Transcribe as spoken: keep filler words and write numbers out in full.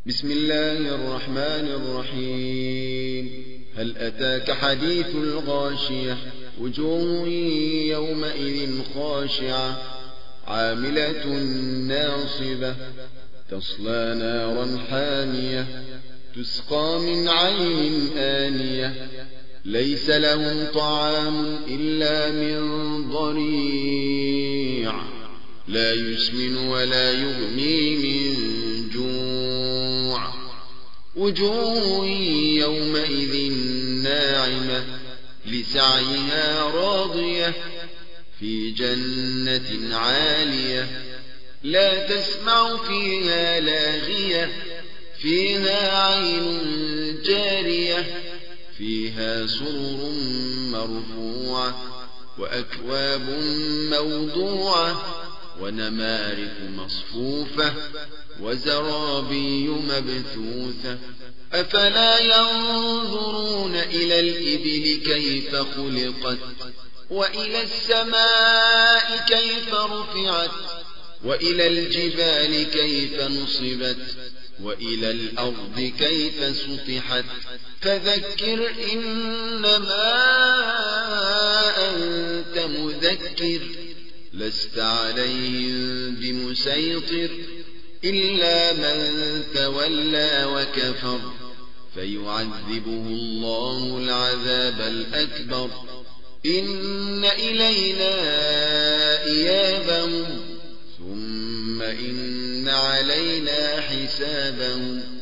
بسم الله الرحمن الرحيم. هل أتاك حديث الغاشية؟ وجوه يومئذ خاشعة عاملة ناصبة تصلى نارا حامية تسقى من عين آنية ليس لهم طعام إلا من ضريع لا يسمن ولا يغني من جوع. وجوه يومئذ ناعمة لسعيها راضية في جنة عالية لا تسمع فيها لاغية فيها عين جارية فيها سرر مرفوعة وأكواب موضوعة ونمارق مصفوفة وزرابي مبثوثة. أفلا ينظرون إلى الإبل كيف خلقت وإلى السماء كيف رفعت وإلى الجبال كيف نصبت وإلى الأرض كيف سطحت. فذكر إنما أنت مذكر لست عليهم بمسيطر إلا من تولى وكفر فيعذبه الله العذاب الأكبر. إن إلينا إيابهم ثم إن علينا حسابهم.